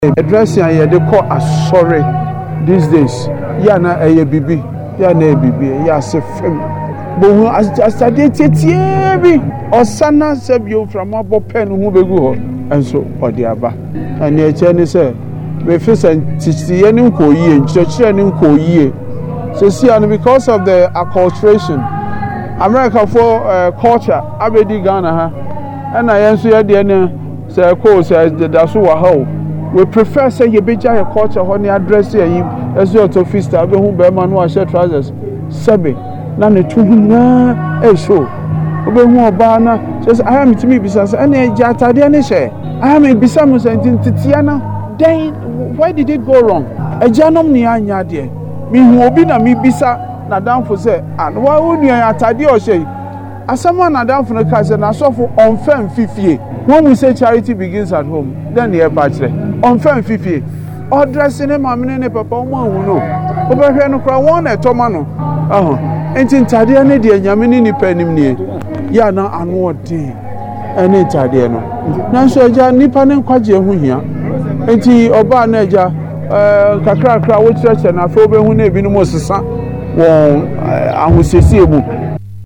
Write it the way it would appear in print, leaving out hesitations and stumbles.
dressing and they call a sorry these days. Yana a bibi, yana a bibi, yas a fem. But as I did it, or sana seb you from a pen who be go and so or the abba. And your Chinese say, we face and teach the end ko ye, church and ko ye. So see, and because of the acculturation, America for culture, Abedi Ghana, and I answer the end, say, course, as the Dasu how. We prefer say you be your culture when you address you as your office to be who be man who shirt trousers. Sabe, na ne tu na show. Obe hu oba na says I am to me business and jata de ne share. I am bisa mo sentin titiana. Then why did it go wrong? E janom ni anya de. Mi hu obi na mi bisa na danfo say and why wonu atade o shey. Asama na danfo no ka say na sofo onfam fifie. When we say charity begins at home, then the battery. On fan fifi, or dressing him, I mean, a papa, one who know. Over here, no cry one at Tomano. Ain't in Tadiana, dear Yamini penny near. Yana, and what day? And it's Tadiano. Now, so Jan Nipan and Quaja here. Ain't he Oba Neja, Kakra, which church and I feel when they be no more son. Well, I will say,